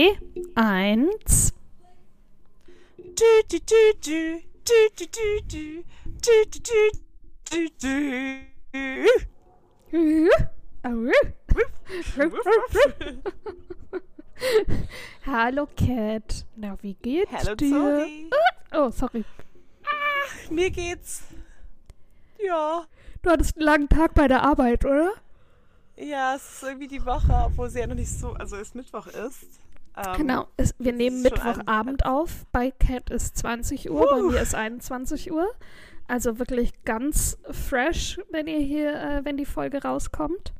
1. Hallo Cat. Na, wie geht's Hallo dir? Zori. Oh, sorry. Mir geht's. Ja. Du hattest einen langen Tag bei der Arbeit, oder? Ja, es ist irgendwie die Woche, obwohl sie ja noch nicht so, also es Mittwoch ist. Genau, wir nehmen ist schon Mittwochabend auf. Bei Cat ist 20 Uhr, bei mir ist 21 Uhr. Also wirklich ganz fresh, wenn die Folge rauskommt.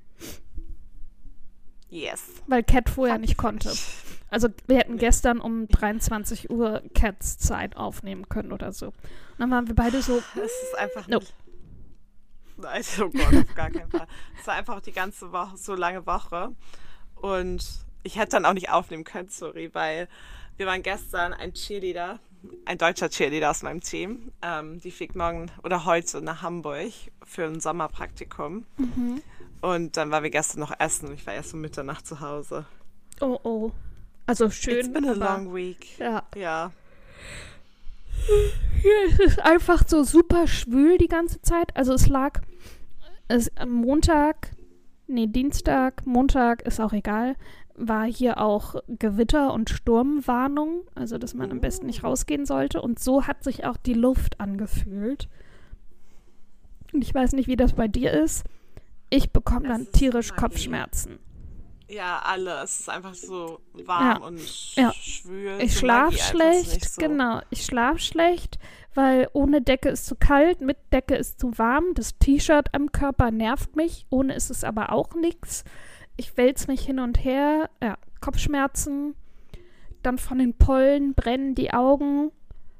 Yes. Weil Cat vorher nicht konnte. Also wir hätten gestern um 23 Uhr Cats Zeit aufnehmen können oder so. Und dann waren wir beide so... Es ist einfach Nope. Nein, oh Gott, auf gar keinen Fall. Es war einfach die ganze Woche, so lange Woche. Und ich hätte dann auch nicht aufnehmen können, sorry, weil wir waren gestern ein deutscher Cheerleader aus meinem Team. Die fliegt morgen oder heute nach Hamburg für ein Sommerpraktikum. Mhm. Und dann waren wir gestern noch essen und ich war erst um Mitternacht zu Hause. Oh, oh. Also schön. It's been a aber- long week. Ja. Ja. Hier ist es einfach so super schwül die ganze Zeit. Also es lag am Dienstag, Montag, ist auch egal, war hier auch Gewitter- und Sturmwarnung. Also dass man am besten nicht rausgehen sollte. Und so hat sich auch die Luft angefühlt. Und ich weiß nicht, wie das bei dir ist. Ich bekomme dann ist tierisch Magie. Kopfschmerzen. Ja, alle. Es ist einfach so warm Ja. und Ja. schwül. Ich so schlafe Magie einfach schlecht, nicht so. genau. Ich schlafe schlecht, weil ohne Decke ist zu kalt, mit Decke ist zu warm. Das T-Shirt am Körper nervt mich, ohne ist es aber auch nichts. Ich wälze mich hin und her, ja, Kopfschmerzen, dann von den Pollen brennen die Augen.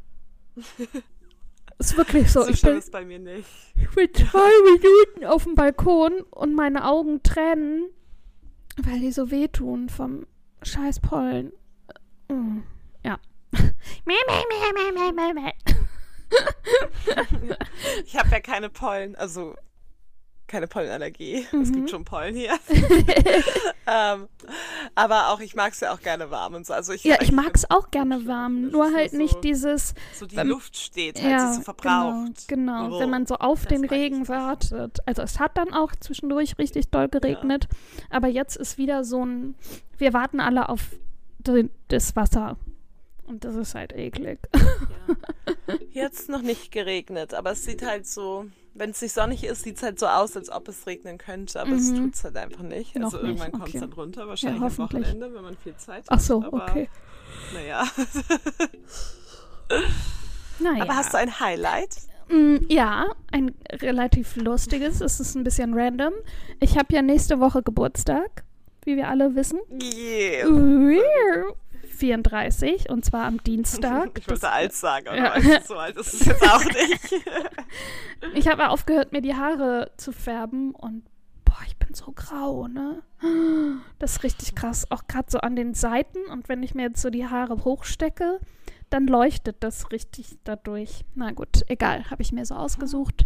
Ist wirklich so. So Ich schlimm bin, ist bei mir nicht. ich bin 2 Minuten auf dem Balkon und meine Augen tränen, weil die so wehtun vom scheiß Pollen. Ja. Ich habe ja keine Pollen, also keine Pollenallergie. Es gibt schon Pollen hier. Aber auch, ich mag es ja auch gerne warm und so. Also ich mag es auch gerne warm, das nur ist halt so- nicht dieses, so die wenn- Luft steht, halt ja, sie so verbraucht. genau, Oh, wenn man so auf das den mag ich Regen nicht. wartet. Also es hat dann auch zwischendurch richtig doll geregnet, aber jetzt ist wieder so ein, wir warten alle auf das Wasser und das ist halt eklig. Ja. Jetzt noch nicht geregnet, aber es sieht halt so, wenn es nicht sonnig ist, sieht es halt so aus, als ob es regnen könnte, aber es tut es halt einfach nicht. Noch Also irgendwann nicht, kommt es okay. dann runter, wahrscheinlich Ja, am hoffentlich. Wochenende, wenn man viel Zeit hat. Ach so, aber, okay. Naja. Naja. Aber hast du ein Highlight? Ja, ein relativ lustiges, es ist ein bisschen random. Ich habe ja nächste Woche Geburtstag, wie wir alle wissen. Yeah. 34 und zwar am Dienstag. Ich wollte alt sagen, aber Ja. weißt du, so alt ist es jetzt auch nicht. Ich habe aufgehört, mir die Haare zu färben und boah, ich bin so grau, ne? Das ist richtig krass, auch gerade so an den Seiten und wenn ich mir jetzt so die Haare hochstecke, dann leuchtet das richtig dadurch. Na gut, egal, habe ich mir so ausgesucht.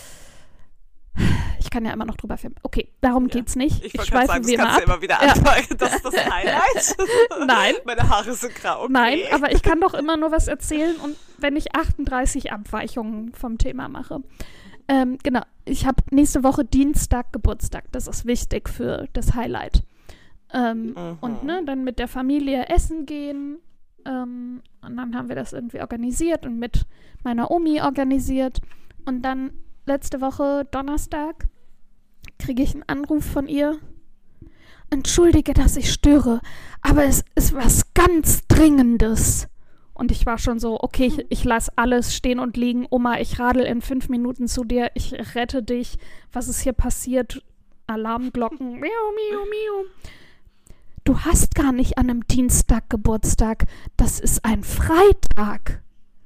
Ich kann ja immer noch drüber filmen. Okay, darum geht's nicht. Ich wollte gerade sagen, das wie kannst du immer immer wieder Ja. anfangen. Das ist das Highlight. Nein. Meine Haare sind grau. Okay. Nein, aber ich kann doch immer nur was erzählen und wenn ich 38 Abweichungen vom Thema mache. Genau, ich habe nächste Woche Dienstag Geburtstag. Das ist wichtig für das Highlight. Und dann mit der Familie essen gehen. Und dann haben wir das irgendwie organisiert und mit meiner Omi organisiert. Und dann letzte Woche Donnerstag kriege ich einen Anruf von ihr. Entschuldige, dass ich störe, aber es ist was ganz Dringendes. Und ich war schon so, okay, ich lasse alles stehen und liegen. Oma, ich radel in 5 Minuten zu dir. Ich rette dich. Was ist hier passiert? Alarmglocken. Miau, miau, miau. Du hast gar nicht an einem Dienstag Geburtstag. Das ist ein Freitag.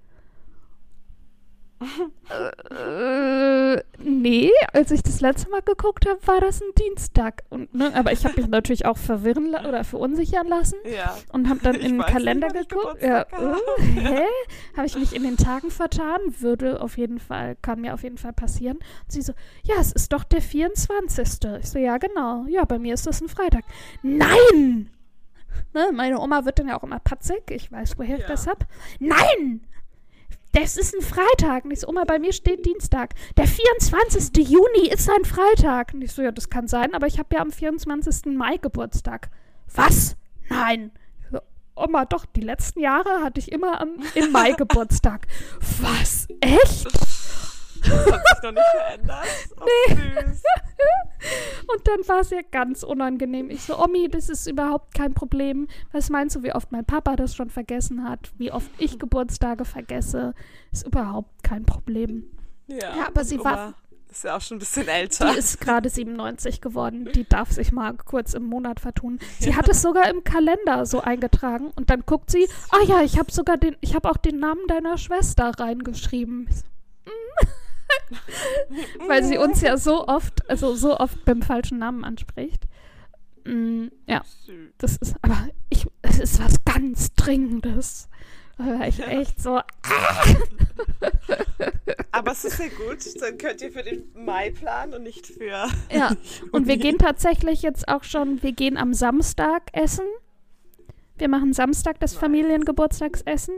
Nee, als ich das letzte Mal geguckt habe, war das ein Dienstag. Und, ne, aber ich habe mich natürlich auch oder verunsichern lassen Ja. und habe dann Ich in den weiß Kalender nicht, wann ich geguckt. Ja, Geburtstag habe. hä? Habe ich mich in den Tagen vertan? Kann mir auf jeden Fall passieren. Und sie so, ja, es ist doch der 24. Ich so, ja, genau. Ja, bei mir ist das ein Freitag. Nein! Ne? Meine Oma wird dann ja auch immer patzig. Ich weiß, woher ich Ja. das hab. Nein! Das ist ein Freitag. Und ich so, Oma, bei mir steht Dienstag. Der 24. Juni ist ein Freitag. Und ich so, ja, das kann sein, aber ich habe ja am 24. Mai Geburtstag. Was? Nein. Ich so, Oma, doch, die letzten Jahre hatte ich immer im Mai Geburtstag. Was? Echt? Das hat sich noch nicht verändert. Oh, süß. Und dann war es ja ganz unangenehm. Ich so, Omi, das ist überhaupt kein Problem. Was meinst du, wie oft mein Papa das schon vergessen hat? Wie oft ich Geburtstage vergesse? Ist überhaupt kein Problem. Ja, aber sie Oma war... ist ja auch schon ein bisschen älter. Die ist gerade 97 geworden. Die darf sich mal kurz im Monat vertun. Sie hat es sogar im Kalender so eingetragen. Und dann guckt sie, ah ja, ich habe auch den Namen deiner Schwester reingeschrieben. Ich so, weil sie uns ja so oft beim falschen Namen anspricht. Ja, Süß. das ist, aber es ist was ganz Dringendes. Da war ich echt so, Aber es ist ja gut, dann könnt ihr für den Mai planen und nicht für... ja. Und wir gehen tatsächlich jetzt auch schon, wir gehen am Samstag essen. Wir machen Samstag das Familiengeburtstagsessen.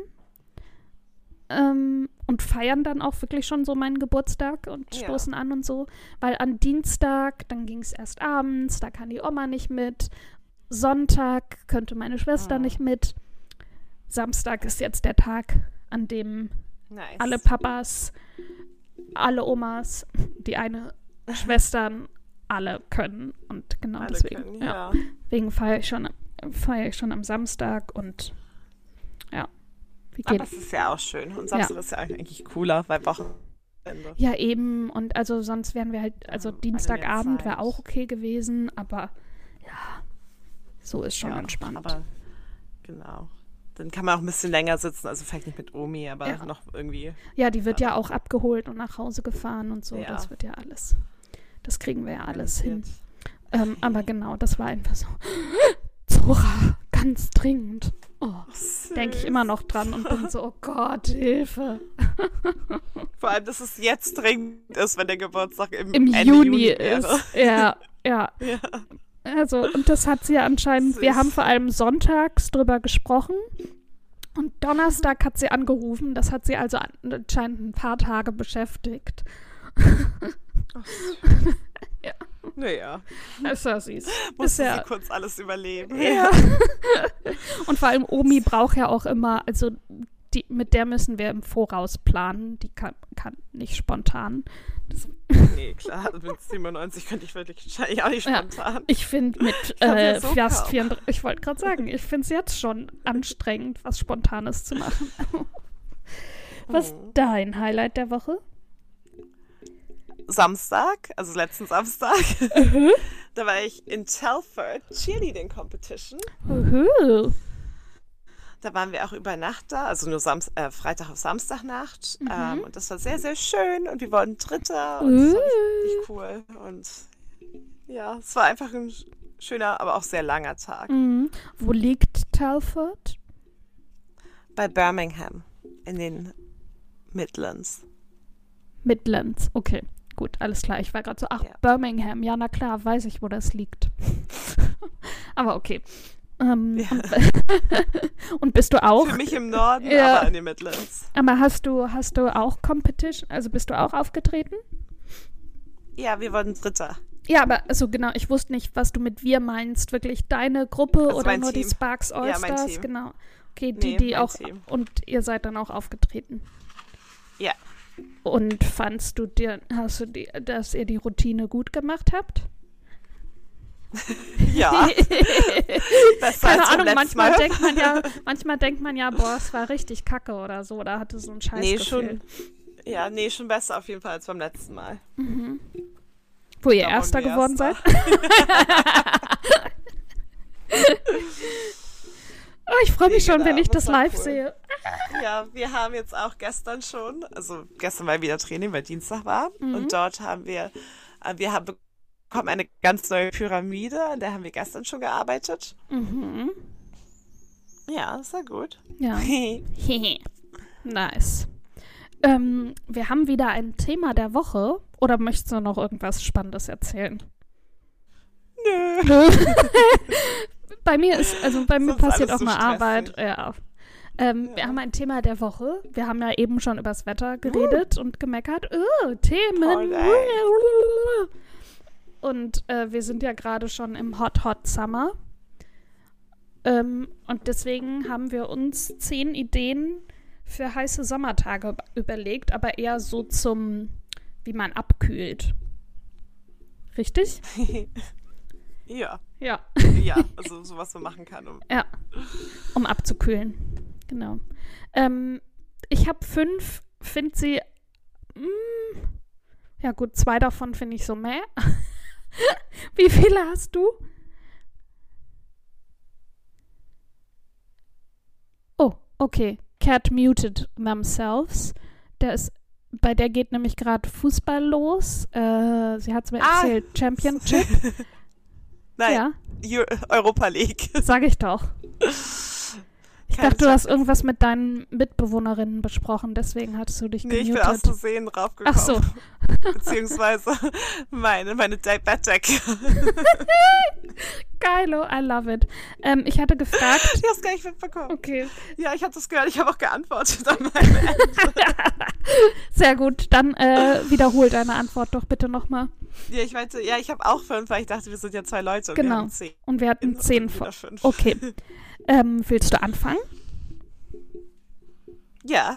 Und feiern dann auch wirklich schon so meinen Geburtstag und stoßen an und so. Weil an Dienstag, dann ging es erst abends, da kann die Oma nicht mit. Sonntag könnte meine Schwester nicht mit. Samstag ist jetzt der Tag, an dem alle Papas, alle Omas, die eine Schwestern, alle können. Und genau Alle deswegen, können, deswegen feiere ich schon am Samstag und ja. Aber es ist ja auch schön. Und Samstag ist ja eigentlich cooler, weil Wochenende. Ja, eben. Und also sonst wären wir halt, also Dienstagabend wäre auch okay gewesen, aber ja, so ist schon entspannt. Aber genau. Dann kann man auch ein bisschen länger sitzen, also vielleicht nicht mit Omi, aber noch irgendwie. Ja, die wird ja auch abgeholt und nach Hause gefahren und so. Ja. Das wird ja alles, das kriegen wir ja alles hin. Aber genau, das war einfach so, Zora, ganz dringend. Oh, denke ich immer noch dran und bin so, oh Gott, Hilfe. Vor allem, dass es jetzt dringend ist, wenn der Geburtstag im Ende Juni ist. Wäre. Ja. Also, und das hat sie ja anscheinend, wir haben vor allem sonntags drüber gesprochen und Donnerstag hat sie angerufen. Das hat sie also anscheinend ein paar Tage beschäftigt. Ja. Naja. Ist ja süß. Musste sie kurz alles überleben. Ja. Und vor allem Omi braucht ja auch immer, also mit der müssen wir im Voraus planen. Die kann nicht spontan. Nee, klar, mit 97 könnte ich wirklich wahrscheinlich auch nicht spontan. Ja, ich finde mit fast 34, ich wollte gerade sagen, ich finde es jetzt schon anstrengend, was Spontanes zu machen. Was ist dein Highlight der Woche? Samstag, also letzten Samstag, da war ich in Telford Cheerleading Competition. Da waren wir auch über Nacht da, also nur Freitag auf Samstagnacht. Und das war sehr, sehr schön und wir wurden Dritter und das war richtig cool. Und ja, es war einfach ein schöner, aber auch sehr langer Tag. Wo liegt Telford? Bei Birmingham in den Midlands. Midlands, okay. Gut, alles klar. Ich war gerade so, Birmingham. Ja, na klar, weiß ich, wo das liegt. Aber okay. Und bist du auch? Für mich im Norden, aber in den Midlands. Aber hast du auch Competition? Also bist du auch aufgetreten? Ja, wir wurden Dritter. Ja, aber also genau, ich wusste nicht, was du mit wir meinst. Wirklich deine Gruppe also oder nur Team. Die Sparks All-Stars? Ja, mein Team. Genau. Okay, die auch. Team. Und ihr seid dann auch aufgetreten. Ja. Und fandst du dass ihr die Routine gut gemacht habt? Ja. Keine Ahnung, manchmal denkt man ja, boah, es war richtig kacke oder so, oder hatte so ein Scheißgefühl. Schon besser auf jeden Fall als beim letzten Mal. Wo ihr Erster geworden seid? Oh, ich freue mich schon, wenn ich das live sehe. Ja, wir haben jetzt auch gestern schon, also gestern war wieder Training, weil Dienstag war. Und dort haben wir bekommen eine ganz neue Pyramide, an der haben wir gestern schon gearbeitet. Ja, das war gut. Ja. Nice. Wir haben wieder ein Thema der Woche. Oder möchtest du noch irgendwas Spannendes erzählen? Nö. Bei mir Sonst passiert alles auch so mal Arbeit. stressig. Ja. Wir haben ein Thema der Woche. Wir haben ja eben schon über das Wetter geredet und gemeckert. Themen. Und wir sind ja gerade schon im Hot, Hot Summer. Und deswegen haben wir uns 10 Ideen für heiße Sommertage überlegt, aber eher so wie man abkühlt. Richtig? Ja. Ja. Ja, also so was man machen kann. Ja, um abzukühlen. Genau. Ich habe 5, finde sie, ja gut, 2 davon finde ich so meh. Wie viele hast du? Oh, okay. Cat muted themselves. Bei der geht nämlich gerade Fußball los. Sie hat es mir erzählt. Championship. Nein, Ja, Europa League. sag ich doch. Ich Keine dachte, du hast Champions- irgendwas mit deinen Mitbewohnerinnen besprochen, deswegen hattest du dich Nee, ich bin gemutet. aus Versehen draufgekommen. Ach so. Beziehungsweise meine Bettdecke. Geilo, I love it. Ich hatte gefragt. Ich hab's gar nicht mitbekommen. Okay, Ja, ich habe das gehört. Ich habe auch geantwortet an meine Ende. sehr gut. Dann wiederhol deine Antwort doch bitte nochmal. Ja, ich meinte, ja, ich habe auch 5, weil ich dachte, wir sind ja 2 Leute und wir Genau. haben 10. Und wir hatten 10 von. von. Okay. Willst du anfangen? Ja.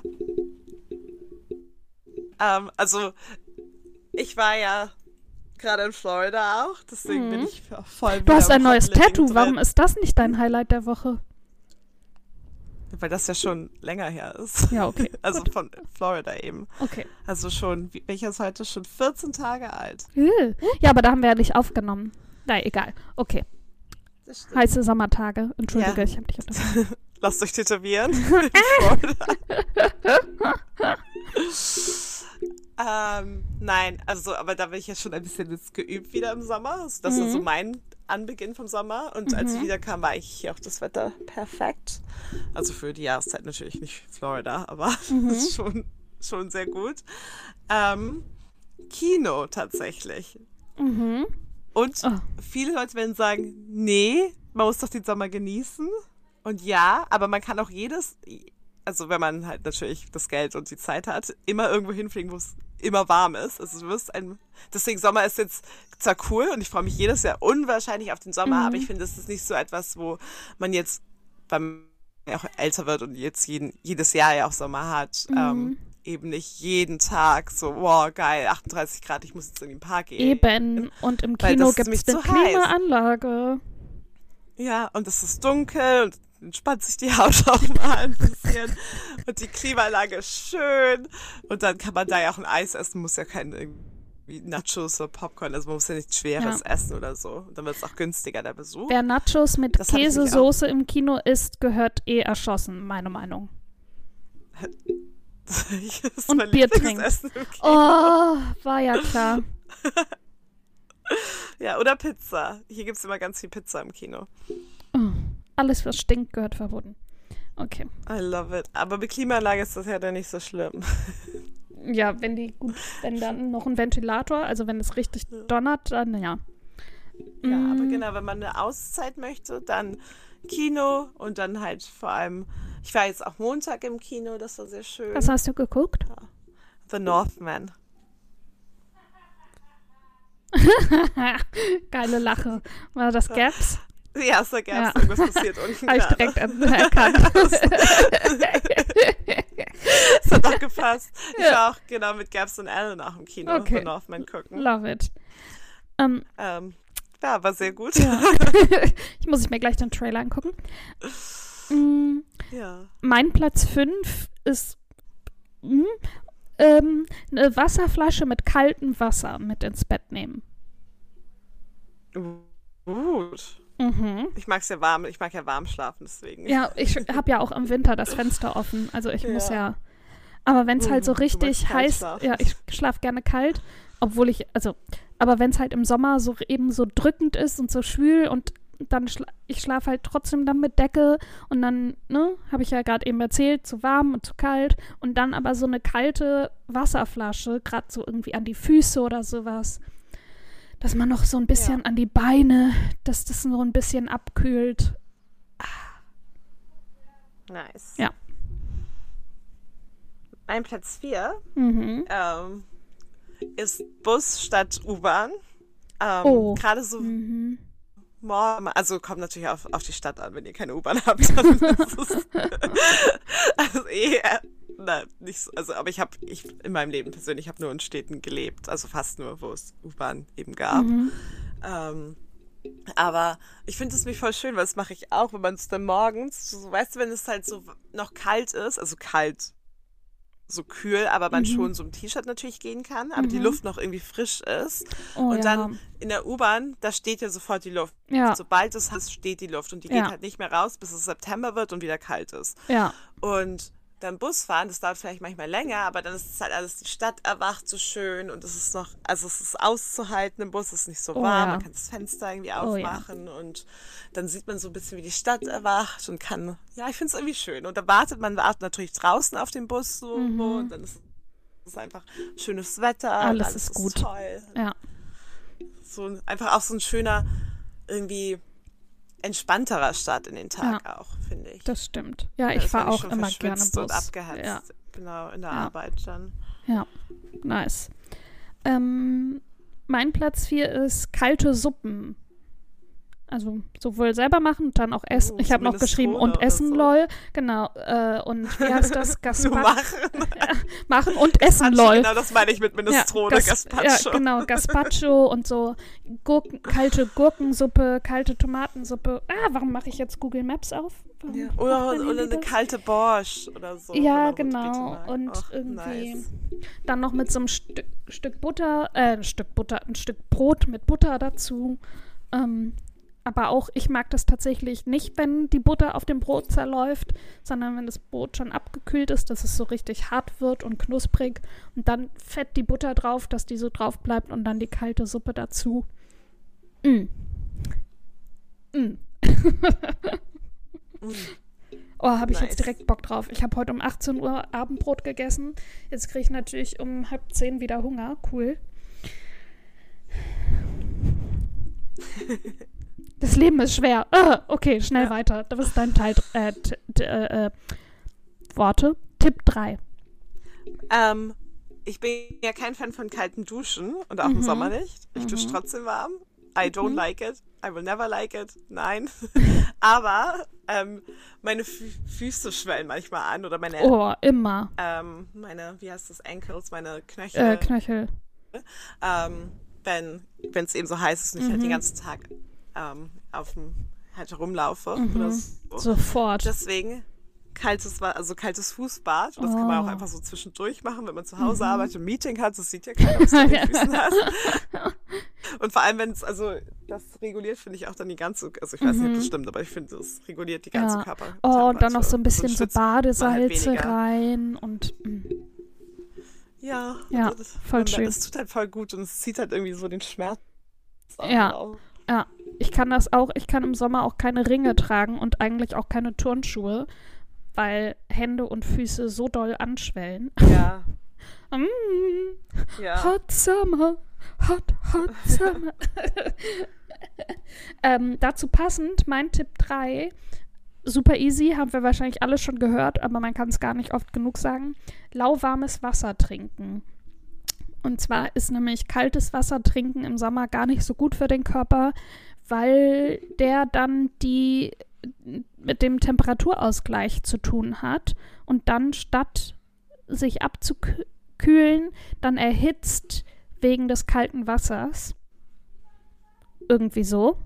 Also, ich war ja gerade in Florida auch, deswegen bin ich voll Du hast wieder ein im neues Hot Living Tattoo. drin. Warum ist das nicht dein Highlight der Woche? Weil das ja schon länger her ist. Ja, okay. Also gut. von Florida eben. Okay. Also schon, welcher ist heute? Schon 14 Tage alt. Ja, aber da haben wir ja nicht aufgenommen. Na, egal. Okay. Das stimmt. Heiße Sommertage. Entschuldige, Ja. ich habe dich unterbrochen. Lasst euch tätowieren. In Florida. Nein, also, aber da bin ich ja schon ein bisschen jetzt geübt wieder im Sommer. Also das ist so mein Anbeginn vom Sommer. Und als ich wiederkam, war eigentlich hier auch das Wetter perfekt. Also für die Jahreszeit natürlich nicht Florida, aber das ist schon sehr gut. Kino tatsächlich. Und viele Leute werden sagen, nee, man muss doch den Sommer genießen. Und ja, aber man kann auch also wenn man halt natürlich das Geld und die Zeit hat, immer irgendwo hinfliegen, wo es immer warm ist. Also deswegen Sommer ist jetzt zwar cool und ich freue mich jedes Jahr unwahrscheinlich auf den Sommer, aber ich finde, das ist nicht so etwas, wo man jetzt, weil man ja auch älter wird und jetzt jedes Jahr ja auch Sommer hat, eben nicht jeden Tag so, wow, geil, 38 Grad, ich muss jetzt in den Park gehen. Eben. Und im Weil Kino das ist gibt es nämlich eine zu heiß. Klimaanlage. Ja, und es ist dunkel und entspannt sich die Haut auch mal ein bisschen. Und die Klimaanlage ist schön. Und dann kann man da ja auch ein Eis essen, muss ja kein irgendwie Nachos oder Popcorn, also man muss ja nichts Schweres essen oder so. Und dann wird es auch günstiger, der Besuch. Wer Nachos mit Das hatte ich nämlich Käsesoße im Kino isst, gehört erschossen, meine Meinung. Das ist Und mein Bier Lieblingsessen im Kino. Oh, war ja klar. Ja, oder Pizza. Hier gibt es immer ganz viel Pizza im Kino. Oh, alles, was stinkt, gehört verboten. Okay. I love it. Aber mit Klimaanlage ist das ja dann nicht so schlimm. Ja, wenn dann noch ein Ventilator, also wenn es richtig donnert, dann ja. Ja, aber genau, wenn man eine Auszeit möchte, dann Kino und dann halt vor allem, ich war jetzt auch Montag im Kino, das war sehr schön. Was hast du geguckt? The Northman. Geile Lache. War das Gaps? Ja, so gab Ja. es irgendwas passiert unten. Habe ich gerade. direkt erkannt. Das hat auch gepasst. Ich war auch genau mit Gabs und Alan auch im Kino Okay. The Northman gucken. Love it. Ja, war sehr gut. Ja. Ich muss mir gleich den Trailer angucken. Ja. Mein Platz 5 ist eine Wasserflasche mit kaltem Wasser mit ins Bett nehmen. Gut. Ich mag ja warm schlafen, deswegen. Ja, ich habe ja auch im Winter das Fenster offen. Also ich muss Ja. ja. Aber wenn es halt so Du richtig magst kalt heiß, schlafen. ja, ich schlafe gerne kalt, aber wenn es halt im Sommer so eben so drückend ist und so schwül und dann ich schlafe halt trotzdem dann mit Decke und dann, habe ich ja gerade eben erzählt, zu warm und zu kalt und dann aber so eine kalte Wasserflasche, gerade so irgendwie an die Füße oder sowas. dass man noch so ein bisschen an die Beine, dass das so ein bisschen abkühlt. Nice. Ja. Mein Platz 4 ist Bus statt U-Bahn. Gerade so morgen, also kommt natürlich auf die Stadt an, wenn ihr keine U-Bahn habt. Dann ist es also nicht so, also, aber ich in meinem Leben persönlich habe nur in Städten gelebt, also fast nur, wo es U-Bahn eben gab. Aber ich finde es mich voll schön, weil das mache ich auch, wenn man es dann morgens, so, weißt du, wenn es halt so noch kalt ist, also kalt, so kühl, aber man schon so im T-Shirt natürlich gehen kann, aber die Luft noch irgendwie frisch ist. Und dann in der U-Bahn, da steht ja sofort die Luft. Ja. Sobald es ist, steht die Luft und die geht halt nicht mehr raus, bis es September wird und wieder kalt ist. Ja. Und dann Bus fahren, das dauert vielleicht manchmal länger, aber dann ist es halt alles, die Stadt erwacht so schön und es ist noch, also es ist auszuhalten im Bus, es ist nicht so warm, man kann das Fenster irgendwie aufmachen und dann sieht man so ein bisschen, wie die Stadt erwacht und kann, ja, ich finde es irgendwie schön. Und da wartet man natürlich draußen auf den Bus so und dann ist es einfach schönes Wetter, alles ist gut. Toll. Ja. So einfach auch so ein schöner, irgendwie entspannterer Start in den Tag auch, finde ich. Das stimmt. Ja, ich fahre auch immer gerne Bus. Und abgehetzt, genau, in der Arbeit dann. Ja, nice. Mein Platz 4 ist kalte Suppen. Also sowohl selber machen, dann auch essen. Ich habe noch geschrieben und essen, so. Lol. Genau. Und wie heißt das? Machen und essen, lol. Genau, das meine ich mit Minestrone, Gazpacho. Ja, genau, Gazpacho und so kalte Gurkensuppe, kalte Tomatensuppe. Warum mache ich jetzt Google Maps auf? Ja. Oder eine kalte Borscht oder so. Ja, genau. Und irgendwie nice. Dann noch mit so einem Stück Brot mit Butter dazu. Aber auch, ich mag das tatsächlich nicht, wenn die Butter auf dem Brot zerläuft, sondern wenn das Brot schon abgekühlt ist, dass es so richtig hart wird und knusprig und dann fett die Butter drauf, dass die so drauf bleibt und dann die kalte Suppe dazu. Habe ich jetzt direkt Bock drauf. Ich habe heute um 18 Uhr Abendbrot gegessen. Jetzt kriege ich natürlich um 9:30 wieder Hunger. Cool. Das Leben ist schwer. Okay, schnell weiter. Das ist dein Teil. Worte. Tipp 3. Ich bin ja kein Fan von kalten Duschen und auch im Sommer nicht. Ich dusche trotzdem warm. I don't like it. I will never like it. Nein. Aber meine Füße schwellen manchmal an oder meine... Oh, immer. Meine, wie heißt das, Ankles, meine Knöchel. Knöchel. Wenn es eben so heiß ist und ich halt den ganzen Tag auf dem halt rumlaufe oder so. Sofort. Deswegen kaltes Fußbad. Und das kann man auch einfach so zwischendurch machen, wenn man zu Hause arbeitet und ein Meeting hat. Das sieht ja keiner, was du an den Füßen hast. Und vor allem, wenn es, also das reguliert, finde ich auch dann die ganze, also ich weiß nicht, ob das stimmt, aber ich finde, das reguliert die ganze Körper. Und dann noch so ein bisschen so Badesalze halt rein und ja, voll schön. Es tut halt voll gut und es zieht halt irgendwie so den Schmerz auf. Ja, ich kann im Sommer auch keine Ringe tragen und eigentlich auch keine Turnschuhe, weil Hände und Füße so doll anschwellen. Ja. Hot Summer, hot Summer. Dazu passend, mein Tipp 3, super easy, haben wir wahrscheinlich alle schon gehört, aber man kann es gar nicht oft genug sagen, lauwarmes Wasser trinken. Und zwar ist nämlich kaltes Wasser trinken im Sommer gar nicht so gut für den Körper, weil der dann mit dem Temperaturausgleich zu tun hat und dann statt sich abzukühlen, dann erhitzt wegen des kalten Wassers. Irgendwie so.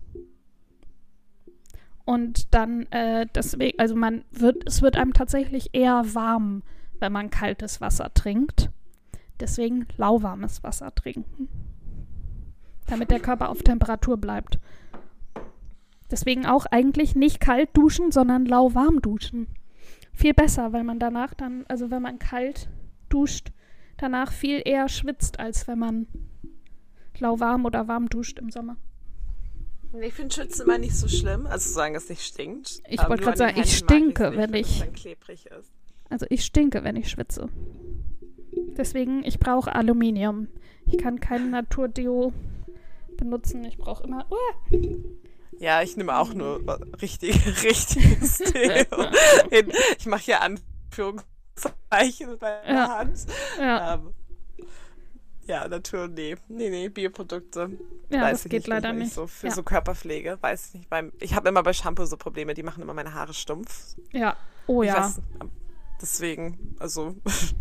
Und dann deswegen, also es wird einem tatsächlich eher warm, wenn man kaltes Wasser trinkt. Deswegen lauwarmes Wasser trinken. Damit der Körper auf Temperatur bleibt. Deswegen auch eigentlich nicht kalt duschen, sondern lauwarm duschen. Viel besser, weil man danach dann, also wenn man kalt duscht, danach viel eher schwitzt, als wenn man lauwarm oder warm duscht im Sommer. Ich finde Schwitzen immer nicht so schlimm, also zu sagen, dass es nicht stinkt. Ich wollte gerade sagen, ich stinke, wenn ich... dann klebrig ist. Also ich stinke, wenn ich schwitze. Deswegen, ich brauche Aluminium. Ich kann kein Naturdeo benutzen. Ich brauche immer... Ja, ich nehme auch nur richtiges Deo. Ich mache hier Anführungszeichen mit meiner Hand. Ja. Ja, Natur, nee, Bioprodukte. Ja, weiß das ich geht leider nicht. So für so Körperpflege, weiß ich nicht. Ich habe immer bei Shampoo so Probleme, die machen immer meine Haare stumpf. Ja, oh ja. Weiß, deswegen, also.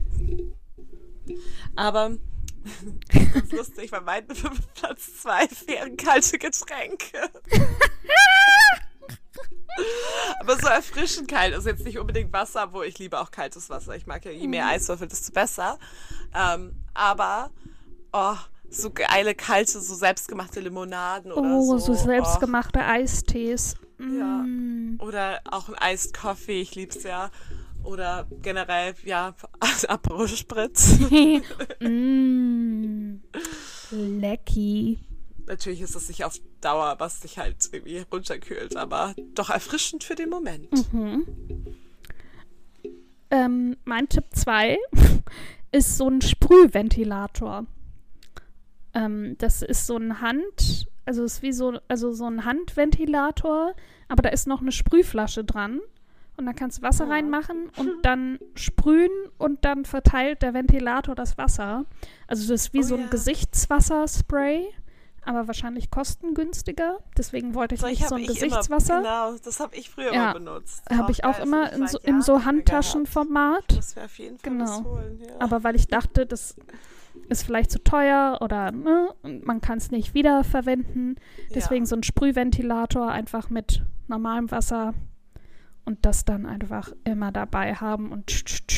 Aber das ist lustig, weil mein Platz 2 wären kalte Getränke. Aber so erfrischend kalt, also jetzt nicht unbedingt Wasser, wo ich liebe auch kaltes Wasser. Ich mag ja, je mehr Eiswürfel, desto besser. Aber so geile, kalte, so selbstgemachte Limonaden oder so. Oh, so selbstgemachte Eistees. Ja. Oder auch ein Iced Coffee, ich lieb's ja. Oder generell, ja, Aperol Spritz. Lecky. Natürlich ist das nicht auf Dauer, was dich halt irgendwie runterkühlt, aber doch erfrischend für den Moment. Mein Tipp 2 ist so ein Sprühventilator. Das ist so ein ist wie so ein Handventilator, aber da ist noch eine Sprühflasche dran. Und dann kannst du Wasser reinmachen und dann sprühen und dann verteilt der Ventilator das Wasser. Also das ist wie so ein Gesichtswasserspray, aber wahrscheinlich kostengünstiger. Deswegen wollte ich nicht so ein Gesichtswasser. Genau, das habe ich früher immer benutzt. Habe ich auch immer in so Handtaschenformat. Das wäre auf jeden Fall was holen, ja. Aber weil ich dachte, das ist vielleicht zu teuer oder man kann es nicht wiederverwenden. Deswegen so ein Sprühventilator einfach mit normalem Wasser. Und das dann einfach immer dabei haben und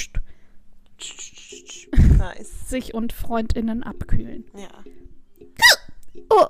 nice. Sich und FreundInnen abkühlen. Ja. Oh.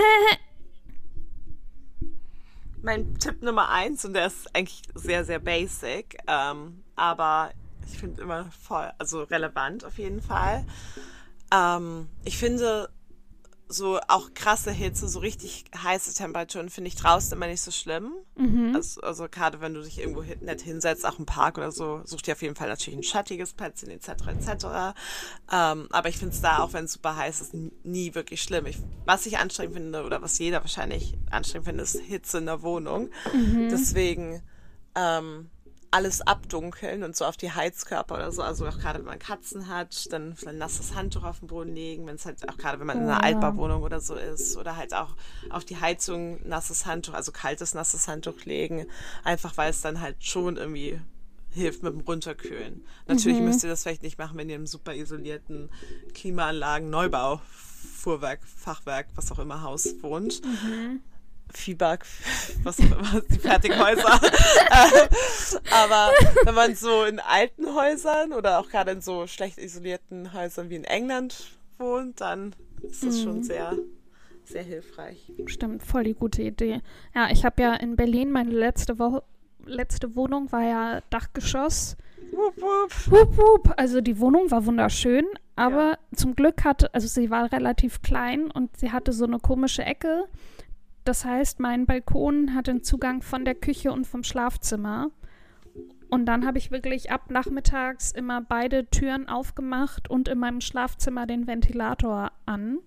Mein Tipp Nummer 1, und der ist eigentlich sehr, sehr basic, aber ich finde immer voll, also relevant auf jeden Fall. Ich finde so auch krasse Hitze, so richtig heiße Temperaturen finde ich draußen immer nicht so schlimm. Also gerade wenn du dich irgendwo nett hinsetzt, auch im Park oder so, such dir auf jeden Fall natürlich ein schattiges Plätzchen etc. Aber ich finde es da, auch wenn es super heiß ist, nie wirklich schlimm. Was ich anstrengend finde oder was jeder wahrscheinlich anstrengend findet, ist Hitze in der Wohnung. Deswegen alles abdunkeln und so auf die Heizkörper oder so, also auch gerade wenn man Katzen hat, dann ein nasses Handtuch auf den Boden legen, wenn es halt auch gerade wenn man in einer Altbauwohnung oder so ist, oder halt auch auf die Heizung nasses Handtuch, also kaltes nasses Handtuch legen, einfach weil es dann halt schon irgendwie hilft mit dem Runterkühlen. Natürlich müsst ihr das vielleicht nicht machen, wenn ihr im super isolierten Klimaanlagen, Neubau, Fuhrwerk, Fachwerk, was auch immer Haus wohnt. Viehberg, was auch immer, die Fertighäuser. Aber wenn man so in alten Häusern oder auch gerade in so schlecht isolierten Häusern wie in England wohnt, dann ist das schon sehr, sehr hilfreich. Stimmt, voll die gute Idee. Ja, ich habe ja in Berlin, meine letzte Wohnung war ja Dachgeschoss. Wupp, wupp. Wupp, wupp. Also die Wohnung war wunderschön, aber zum Glück also sie war relativ klein und sie hatte so eine komische Ecke. Das heißt, mein Balkon hat den Zugang von der Küche und vom Schlafzimmer. Und dann habe ich wirklich ab nachmittags immer beide Türen aufgemacht und in meinem Schlafzimmer den Ventilator an,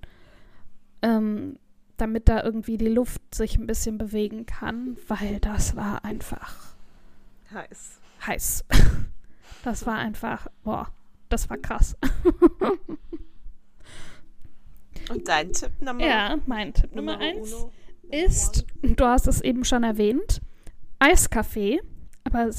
damit da irgendwie die Luft sich ein bisschen bewegen kann, weil das war einfach heiß. Das war einfach, das war krass. Und dein Tipp Nummer? Ja, mein Tipp Nummer 1 ist, du hast es eben schon erwähnt, Eiskaffee, aber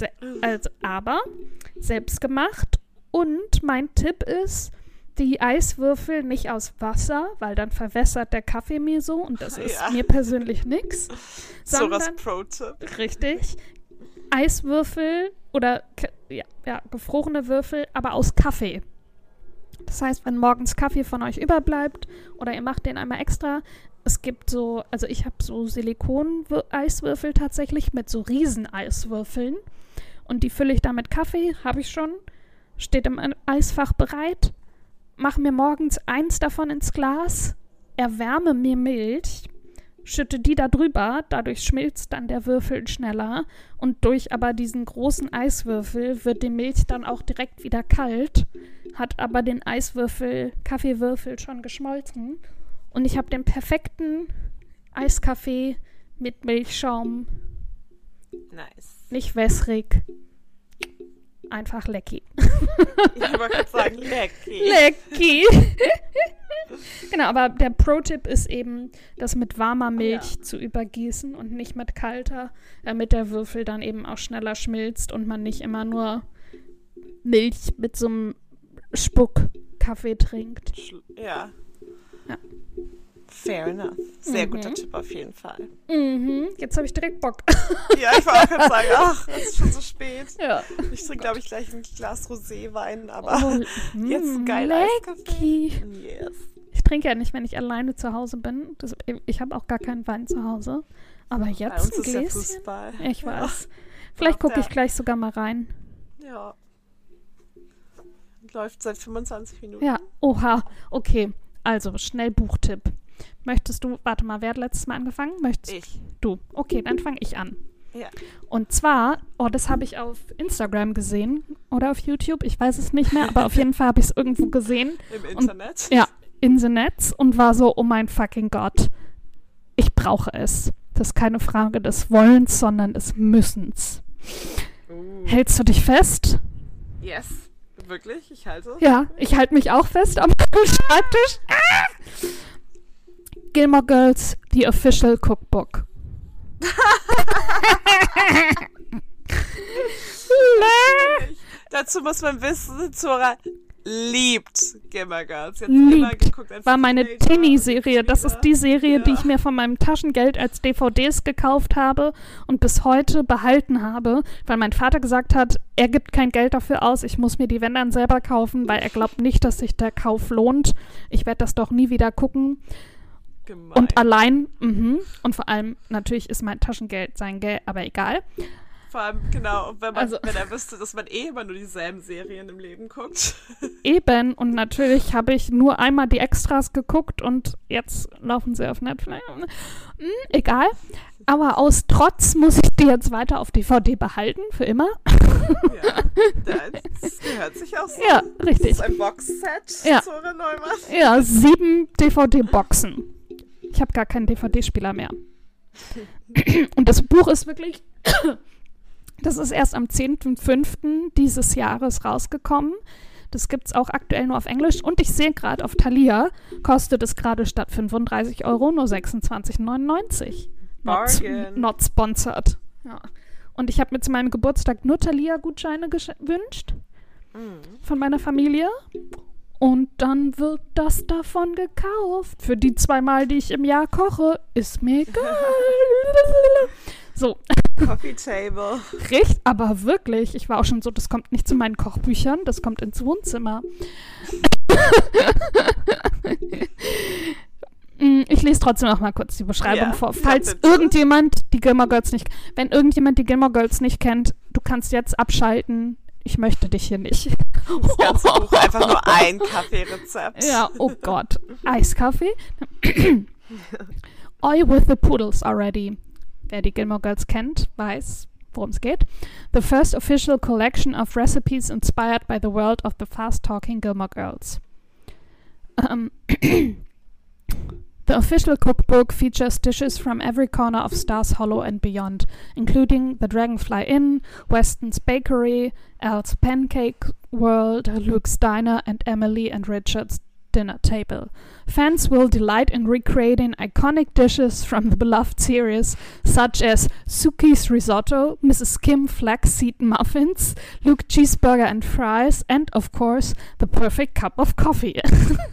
selbst gemacht. Und mein Tipp ist, die Eiswürfel nicht aus Wasser, weil dann verwässert der Kaffee mir so und das ist mir persönlich nix. So was Pro-Tipp. Richtig. Eiswürfel oder gefrorene Würfel, aber aus Kaffee. Das heißt, wenn morgens Kaffee von euch überbleibt oder ihr macht den einmal extra, es gibt also ich habe so Silikon-Eiswürfel tatsächlich mit so Riesen-Eiswürfeln und die fülle ich da mit Kaffee, habe ich schon, steht im Eisfach bereit, mache mir morgens 1 davon ins Glas, erwärme mir Milch, schütte die da drüber, dadurch schmilzt dann der Würfel schneller und durch aber diesen großen Eiswürfel wird die Milch dann auch direkt wieder kalt, hat aber den Kaffeewürfel schon geschmolzen Und ich habe den perfekten Eiskaffee mit Milchschaum. Nice. Nicht wässrig. Einfach lecki. Ich wollte gerade sagen, lecki. Lecki. Genau, aber der Pro-Tipp ist eben, das mit warmer Milch zu übergießen und nicht mit kalter, damit der Würfel dann eben auch schneller schmilzt und man nicht immer nur Milch mit so einem Spuck-Kaffee trinkt. Ja. Ja. Fair enough. Sehr guter Tipp auf jeden Fall. Jetzt habe ich direkt Bock. Ja, ich wollte auch gerade sagen, ach, es ist schon so spät. Ja. Ich trinke, glaube ich, gleich ein Glas Roséwein, aber jetzt ein geiler Lecki. Eiskaffee. Yes. Ich trinke ja nicht, wenn ich alleine zu Hause bin. Ich habe auch gar keinen Wein zu Hause. Aber Bei jetzt uns ein ist ja Gläschen. Fußball. Ich weiß. Vielleicht gucke ich gleich sogar mal rein. Ja. Läuft seit 25 Minuten. Ja, oha. Okay, also schnell Buchtipp. Möchtest du, warte mal, wer hat letztes Mal angefangen? Möchtest Ich. du? Okay, dann fange ich an. Ja. Und zwar, das habe ich auf Instagram gesehen oder auf YouTube, ich weiß es nicht mehr, aber auf jeden Fall habe ich es irgendwo gesehen. Im Internet? Ja, in the Netz und war so, oh mein fucking Gott, ich brauche es. Das ist keine Frage des Wollens, sondern des Müssens. Hältst du dich fest? Yes. Wirklich? Ich halte? Ja, ich halte mich auch fest am Schreibtisch. Gilmore Girls, The Official Cookbook. Dazu muss man wissen, Zora liebt Gilmore Girls. Jetzt Liebt. immer geguckt als War meine Teenager Teenie-Serie. und Das ist die Serie, ja. die ich mir von meinem Taschengeld als DVDs gekauft habe und bis heute behalten habe, weil mein Vater gesagt hat, er gibt kein Geld dafür aus, ich muss mir die wenn dann selber kaufen, weil er glaubt nicht, dass sich der Kauf lohnt. Ich werde das doch nie wieder gucken. Gemein. Und allein, und vor allem, natürlich ist mein Taschengeld sein Geld, aber egal. Vor allem, genau, wenn er wüsste, dass man immer nur dieselben Serien im Leben guckt. Eben, und natürlich habe ich nur einmal die Extras geguckt und jetzt laufen sie auf Netflix. Egal. Aber aus Trotz muss ich die jetzt weiter auf DVD behalten, für immer. Ja, das gehört sich auch so. Ja, richtig. Das ist ein Boxset, Ja. Zora Neumann. Ja, 7 DVD-Boxen. Ich habe gar keinen DVD-Spieler mehr. Und das Buch ist wirklich... Das ist erst am 10.05. dieses Jahres rausgekommen. Das gibt es auch aktuell nur auf Englisch. Und ich sehe gerade auf Thalia, kostet es gerade statt 35 Euro nur 26,99. Bargain. Not sponsored. Ja. Und ich habe mir zu meinem Geburtstag nur Thalia-Gutscheine gewünscht. Von meiner Familie. Und dann wird das davon gekauft. Für die 2 Mal, die ich im Jahr koche, ist mir egal. So. Coffee Table. Riecht aber wirklich. Ich war auch schon so, das kommt nicht zu meinen Kochbüchern, das kommt ins Wohnzimmer. Ich lese trotzdem noch mal kurz die Beschreibung vor. Falls irgendjemand die Gilmore Girls nicht... Wenn irgendjemand die Gilmore Girls nicht kennt, du kannst jetzt abschalten. Ich möchte dich hier nicht. Das ganze Buch einfach nur ein Kaffeerezept. Ja, oh Gott. Eiskaffee? Oi with the poodles already. Wer die Gilmore Girls kennt, weiß, worum es geht. The first official collection of recipes inspired by the world of the fast-talking Gilmore Girls. The official cookbook features dishes from every corner of Stars Hollow and beyond, including the Dragonfly Inn, Weston's Bakery, Al's Pancake World, Luke's Diner, and Emily and Richard's dinner table. Fans will delight in recreating iconic dishes from the beloved series, such as Suki's risotto, Mrs. Kim flaxseed muffins, Luke cheeseburger and fries, and of course, the perfect cup of coffee.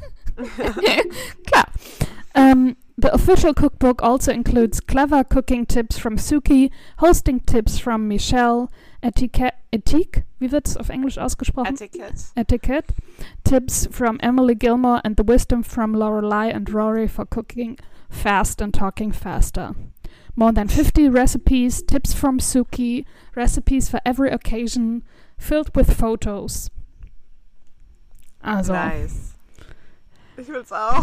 Klar. The official cookbook also includes clever cooking tips from Suki, hosting tips from Michelle, Etiquette, wie wird es auf Englisch ausgesprochen? Etiquette. Tips from Emily Gilmore and the wisdom from Lorelai and Rory for cooking fast and talking faster. More than 50 recipes, tips from Suki, recipes for every occasion, filled with photos. Also. Nice. Ich will's auch.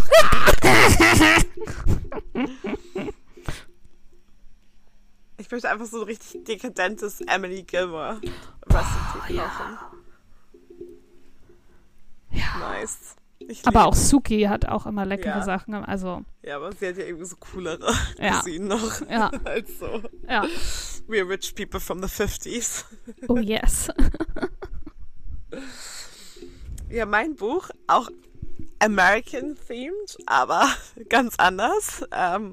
Ich möchte einfach so ein richtig dekadentes Emily Gilmore Recipe kochen. Ja. Nice. Aber auch Suki hat auch immer leckere Ja. Sachen. Also, Ja, aber sie hat ja irgendwie so coolere Ja. Cousinen noch. Ja. Als so. ja. We're rich people from the 50s. Oh yes. Ja, mein Buch, auch American-themed, aber ganz anders.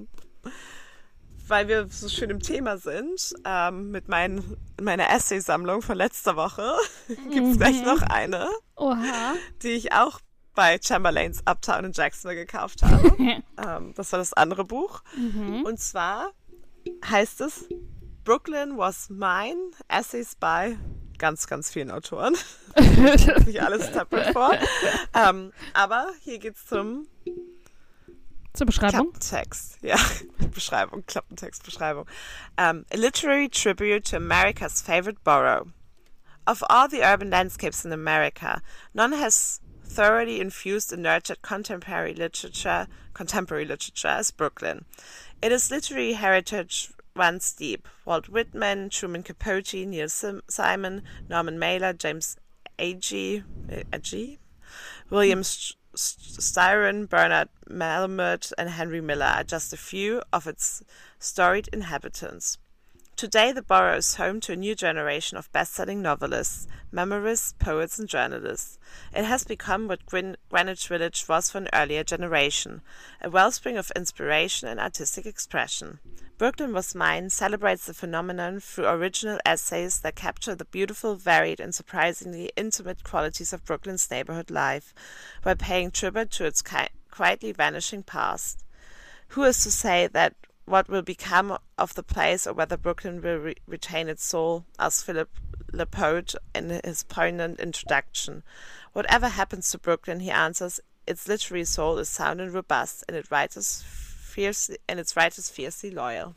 Weil wir so schön im Thema sind, mit meiner Essay-Sammlung von letzter Woche gibt es gleich noch eine, Oha. die ich auch bei Chamberlain's Uptown in Jacksonville gekauft habe. Das war das andere Buch. Und zwar heißt es Brooklyn Was Mine, Essays by ganz, ganz vielen Autoren. Ich lese nicht alles separate vor. Aber hier geht es zum Zur Beschreibung. Klappentext. Ja, Beschreibung, Klappentext, Beschreibung. A literary tribute to America's favorite borough. Of all the urban landscapes in America, none has thoroughly infused and nurtured contemporary literature as Brooklyn. It is literary heritage runs deep. Walt Whitman, Truman Capote, Neil Simon, Norman Mailer, James Agee, William Styron, Bernard Malamud, and Henry Miller are just a few of its storied inhabitants. Today, the borough is home to a new generation of best-selling novelists, memoirists, poets, and journalists. It has become what Greenwich Village was for an earlier generation, a wellspring of inspiration and artistic expression. Brooklyn Was Mine celebrates the phenomenon through original essays that capture the beautiful, varied, and surprisingly intimate qualities of Brooklyn's neighborhood life, while paying tribute to its quietly vanishing past. Who is to say that what will become of the place or whether Brooklyn will retain its soul, asked Philip LePote in his poignant introduction. Whatever happens to Brooklyn, he answers, its literary soul is sound and robust, and its writers fiercely loyal.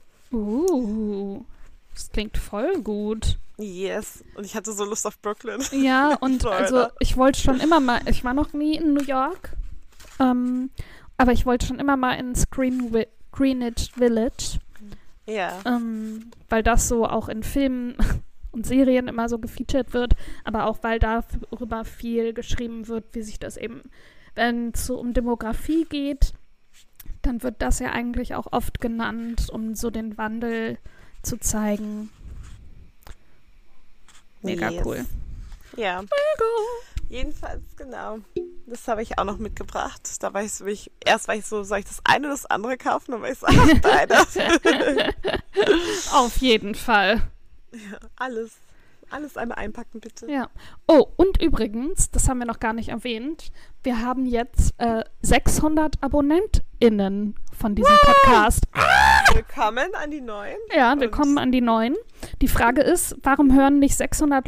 Das klingt voll gut. Yes. Und ich hatte so Lust auf Brooklyn. Ja, und Toll, also ne? ich wollte schon immer mal, ich war noch nie in New York, aber ich wollte schon immer mal ins Greenwich Village, Ja. weil das so auch in Filmen und Serien immer so gefeatured wird, aber auch weil darüber viel geschrieben wird, wie sich das eben, wenn es so um Demografie geht, dann wird das ja eigentlich auch oft genannt, um so den Wandel zu zeigen. Mega Yes. cool. Ja. Jedenfalls, genau. Das habe ich auch noch mitgebracht. Da war ich so, erst war ich so, soll ich das eine oder das andere kaufen? Dann war ich so, ach, beides. Auf jeden Fall. Ja, alles einmal einpacken, bitte. Ja. Oh, und übrigens, das haben wir noch gar nicht erwähnt, wir haben jetzt 600 AbonnentInnen von diesem Podcast. Willkommen an die Neuen. Ja, willkommen an die Neuen. Die Frage ist, warum hören nicht 600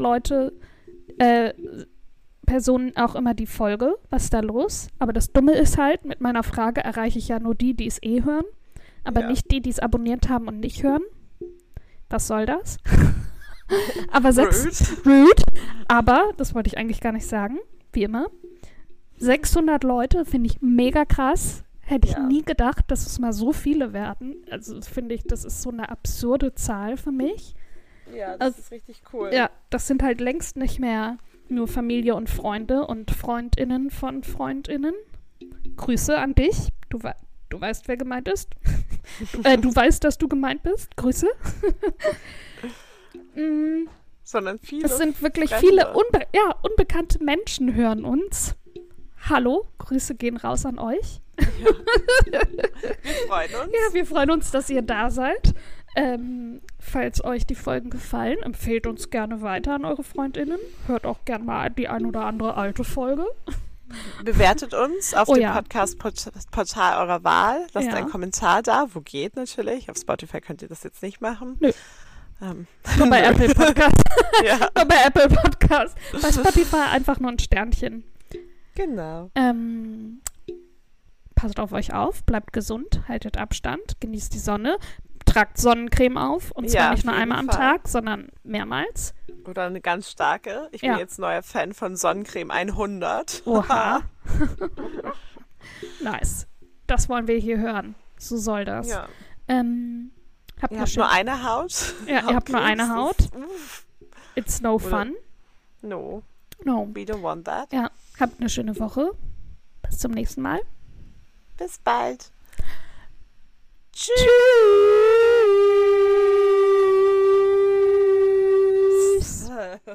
Personen auch immer die Folge? Was ist da los? Aber das Dumme ist halt, mit meiner Frage erreiche ich ja nur die, die es hören, aber nicht die, die es abonniert haben und nicht hören. Was soll das? Aber rude. Aber, das wollte ich eigentlich gar nicht sagen, wie immer. 600 Leute finde ich mega krass. Hätte ich nie gedacht, dass es mal so viele werden. Also finde ich, das ist so eine absurde Zahl für mich. Ja, das ist richtig cool. Ja, das sind halt längst nicht mehr nur Familie und Freunde und FreundInnen von FreundInnen. Grüße an dich. Du weißt, wer gemeint ist. Du weißt, dass du gemeint bist. Grüße. Sondern viele. Es sind wirklich Fremde. viele unbekannte Menschen hören uns. Hallo, Grüße gehen raus an euch. Wir freuen uns. Ja, wir freuen uns, dass ihr da seid. Falls euch die Folgen gefallen, empfehlt uns gerne weiter an eure FreundInnen. Hört auch gerne mal die ein oder andere alte Folge. Bewertet uns auf dem Podcast-Portal eurer Wahl. Lasst einen Kommentar da, wo geht natürlich. Auf Spotify könnt ihr das jetzt nicht machen. Nö. Nur bei Apple Podcast. Ja. Nur bei Apple Podcast. Bei Spotify einfach nur ein Sternchen. Genau. Passt auf euch auf, bleibt gesund, haltet Abstand, genießt die Sonne, tragt Sonnencreme auf. Und zwar nicht nur einmal am Tag, sondern mehrmals. Oder eine ganz starke. Ich bin jetzt neuer Fan von Sonnencreme 100. Oha. Nice. Das wollen wir hier hören. So soll das. Ja. Ihr habt nur eine Haut? Ja, ihr habt nur eine Haut. It's no fun. No. No. We don't want that. Ja, habt eine schöne Woche. Bis zum nächsten Mal. Bis bald. Tschüss.